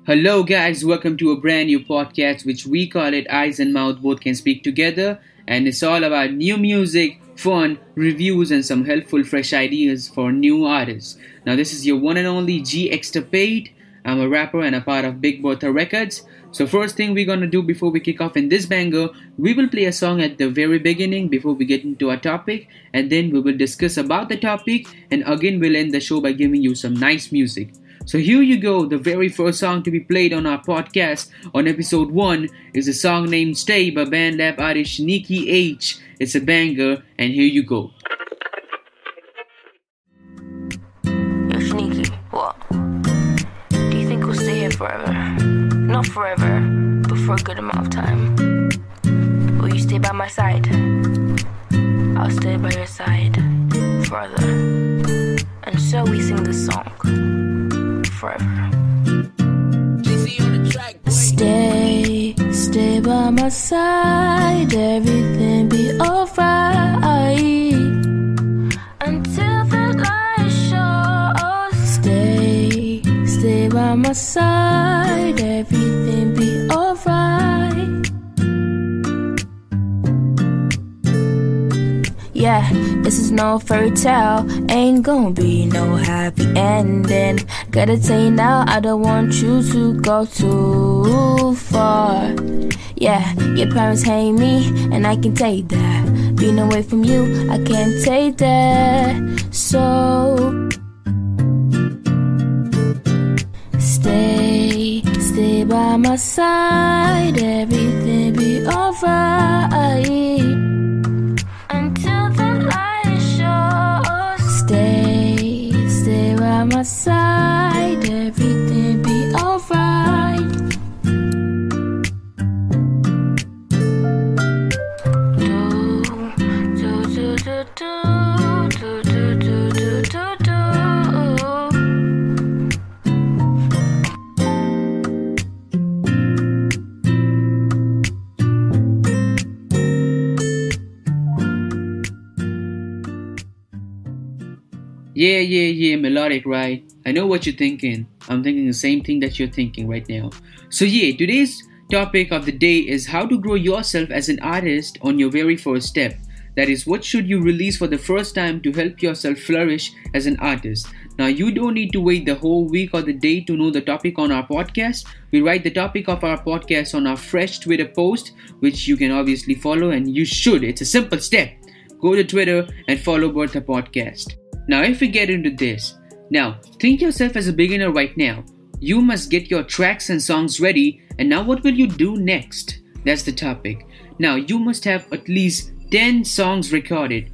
Hello, guys. Welcome to a brand new podcast, which we call it Eyes and Mouth Both Can Speak Together. And it's all about new music, fun, reviews, and some helpful, fresh ideas for new artists. Now, this is your one and only G Extapade. I'm a rapper and a part of Big Bertha Records. So, first thing we're gonna do before we kick off in this banger, we will play a song at the very beginning before we get into our topic, and then we will discuss about the topic, and again, we'll end the show by giving you some nice music. So here you go, the very first song to be played on our podcast on episode 1 is a song named Stay by BandLab artist Nikki H. It's a banger, and here you go. Yo, Sneaky, what? Do you think we'll stay here forever? Not forever, but for a good amount of time. Will you stay by my side? I'll stay by your side forever. And so we sing this song. Forever. Stay by my side, everything be alright. Until the light shows. Stay by my side, everything be alright. Yeah, this is no fairy tale. Ain't gonna be no happy ending. Gotta tell you now, I don't want you to go too far. Yeah, your parents hate me, and I can take that. Being away from you, I can't take that. So stay by my side, everything be alright. Stay by my side, everything be alright. Yeah, melodic, right? I know what you're thinking. I'm thinking the same thing that you're thinking right now. So today's topic of the day is how to grow yourself as an artist on your very first step. That is, what should you release for the first time to help yourself flourish as an artist? Now, you don't need to wait the whole week or the day to know the topic on our podcast. We write the topic of our podcast on our fresh Twitter post, which you can obviously follow, and you should. It's a simple step. Go to Twitter and follow Bertha Podcast. Now, if we get into this, now think yourself as a beginner right now. You must get your tracks and songs ready, and now what will you do next? That's the topic. Now, you must have at least 10 songs recorded,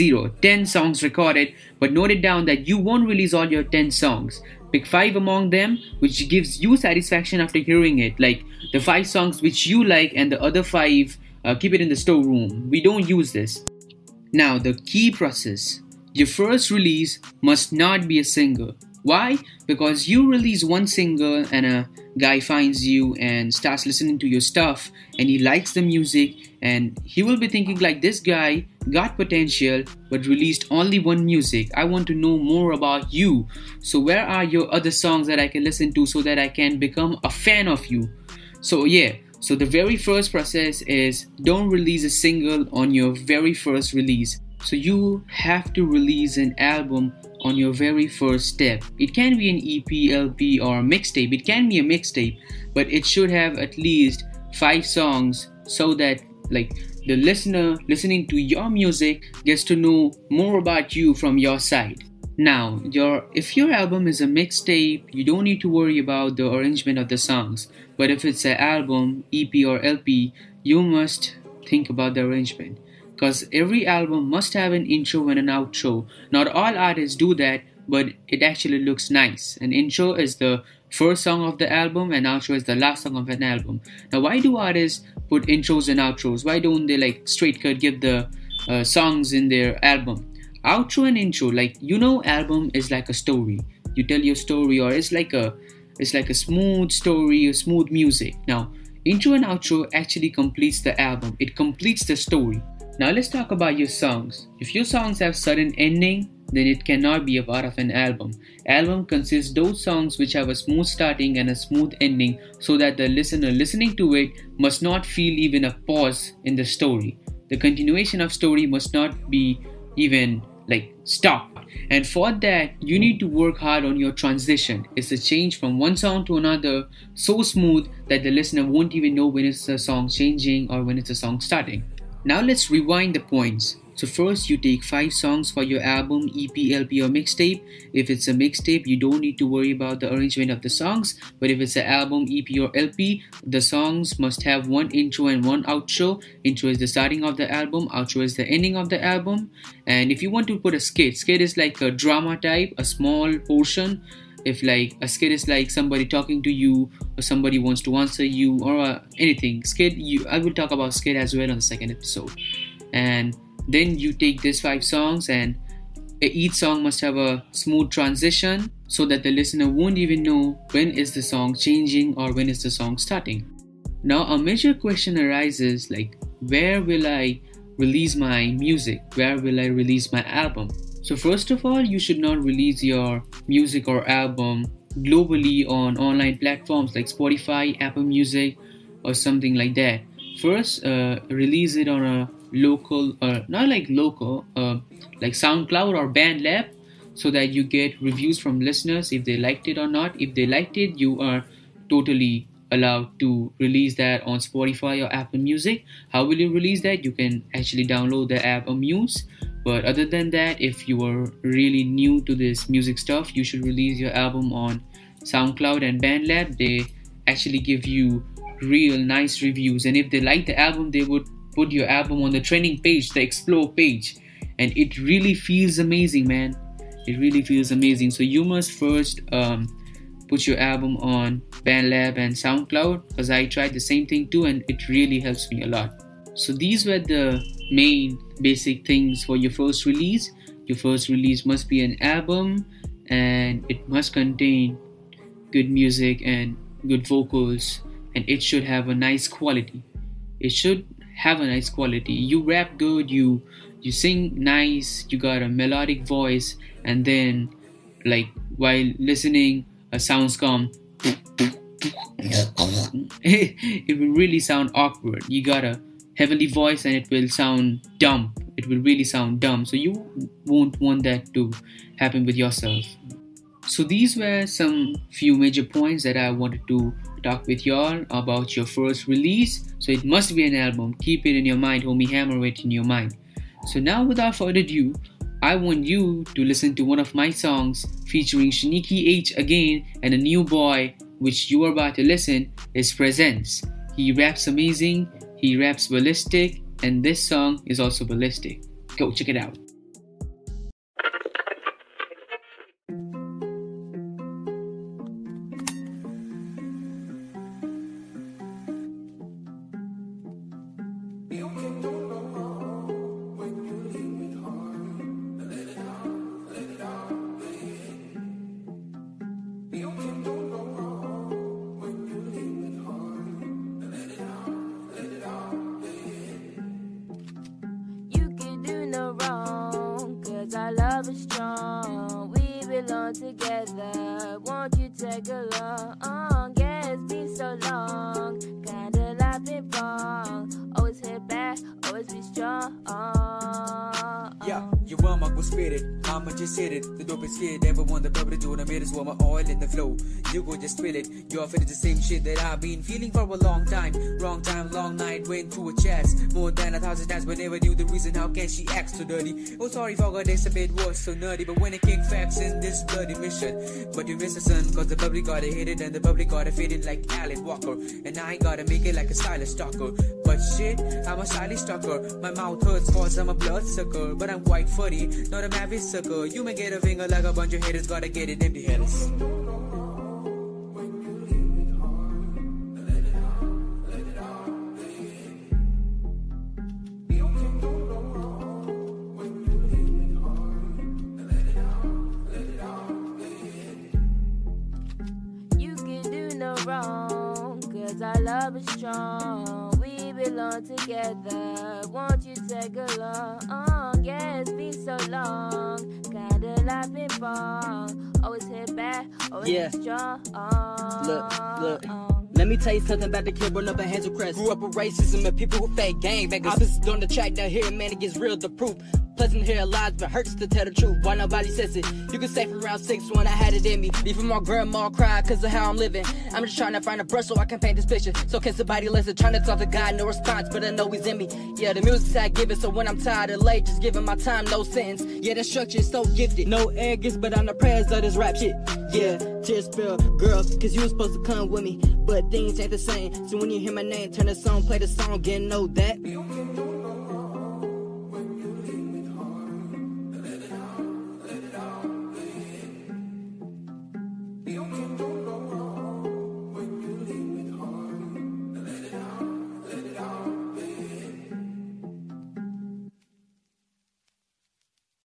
10 songs recorded, but note it down that you won't release all your 10 songs. Pick 5 among them, which gives you satisfaction after hearing it, like the 5 songs which you like and the other 5, keep it in the storeroom. We don't use this. Now, the key process. Your first release must not be a single. Why? Because you release one single and a guy finds you and starts listening to your stuff and he likes the music and he will be thinking like, this guy got potential but released only one music. I want to know more about you. So where are your other songs that I can listen to so that I can become a fan of you? So the very first process is don't release a single on your very first release. So you have to release an album on your very first step. It can be an EP, LP, or a mixtape. It can be a mixtape, but it should have at least 5 songs so that the listener listening to your music gets to know more about you from your side. Now, if your album is a mixtape, you don't need to worry about the arrangement of the songs. But if it's an album, EP, or LP, you must think about the arrangement. Because every album must have an intro and an outro. Not all artists do that, but it actually looks nice. An intro is the first song of the album and outro is the last song of an album. Now, why do artists put intros and outros? Why don't they straight cut give the songs in their album? Outro and intro, album is like a story. You tell your story, or it's like a smooth story or smooth music. Now, intro and outro actually completes the album. It completes the story. Now let's talk about your songs. If your songs have sudden ending, then it cannot be a part of an album. Album consists those songs which have a smooth starting and a smooth ending so that the listener listening to it must not feel even a pause in the story. The continuation of story must not be even like stopped. And for that, you need to work hard on your transition. It's a change from one song to another so smooth that the listener won't even know when it's a song changing or when it's a song starting. Now let's rewind the points. So first you take 5 songs for your album, EP, LP or mixtape. If it's a mixtape, you don't need to worry about the arrangement of the songs. But if it's an album, EP or LP, the songs must have one intro and one outro. Intro is the starting of the album, outro is the ending of the album. And if you want to put a skit is like a drama type, a small portion. If like a skit is like somebody talking to you or somebody wants to answer you or anything. I will talk about skit as well on the second episode. And then you take these 5 songs and each song must have a smooth transition so that the listener won't even know when is the song changing or when is the song starting. Now a major question arises like, where will I release my music? Where will I release my album? So first of all, you should not release your music or album globally on online platforms like Spotify, Apple Music or something like that. First, release it on a local, like SoundCloud or BandLab so that you get reviews from listeners if they liked it or not. If they liked it, you are totally allowed to release that on Spotify or Apple Music. How will you release that? You can actually download the app Amuse. But other than that, if you are really new to this music stuff, you should release your album on SoundCloud and BandLab. They actually give you real nice reviews, and if they like the album, they would put your album on the trending page, the explore page, and it really feels amazing, man. It really feels amazing. So you must first put your album on BandLab and SoundCloud, because I tried the same thing too and it really helps me a lot. So these were the main basic things for your first release. Your first release must be an album and it must contain good music and good vocals, and it should have a nice quality. It should have a nice quality. You rap good, you sing nice, you got a melodic voice, and then like while listening sounds come it will really sound awkward. You got a heavily voice and it will sound dumb. It will really sound dumb. So you won't want that to happen with yourself. So these were some few major points that I wanted to talk with y'all about your first release. So it must be an album. Keep it in your mind, homie. Hammer it in your mind. So now without further ado, I want you to listen to one of my songs featuring Shaniki H again, and a new boy which you are about to listen is Presence. He raps amazing, he raps ballistic, and this song is also ballistic. Go check it out. Our love is strong, we belong together. Won't you take along? Yeah, it's been so long. Kinda laughing wrong. Always hit back, always be strong. Yeah, you want my good spirit, I'ma just hit it. The dopest kid ever won the purple to the mirrors, want my oil in the flow. You go just feel it. You're feeling the same shit that I've been feeling for a long time. Wrong time, long night, went through a chest. More than 1,000 times, but never knew the reason. How can she act so dirty? Oh, sorry, forgot this a bit was so nerdy. But when it kick facts in this bloody mission, but you miss the sun, cause the public gotta hit it, and the public gotta fit it like Alan Walker. And I ain't gotta make it like a stylish stalker. But shit, I'm a stylish stalker. My mouth hurts cause I'm a bloodsucker. But I'm quite funny, not a maverick sucker. You may get a finger like a bunch of haters, gotta get it empty headers. You can do no wrong, cause 'cause our love is strong. We belong together. Won't you take along? Yeah, it's been so long. Kinda life been wrong. Always hit back, always Yeah. be strong. Look. Let me tell you something about the kid run up a Hansel Crest. Grew up with racism and people who fake gangbangers. Opposites on the track, now here, man, it gets real to proof. Pleasant to hear lies, but hurts to tell the truth. Why nobody says it? You can say from around 6 when I had it in me. Even my grandma cried cause of how I'm living. I'm just trying to find a brush so I can paint this picture. So can somebody listen? Trying to talk to God, no response, but I know he's in me. Yeah, the music's I give it, so when I'm tired or late, just giving my time, no sentence. Yeah, the structure is so gifted. No arrogance, but I'm the prayers of this rap shit. Yeah, tears spill, girls, cause you was supposed to come with me. But things ain't the same. So when you hear my name, turn the song, play the song, and know that.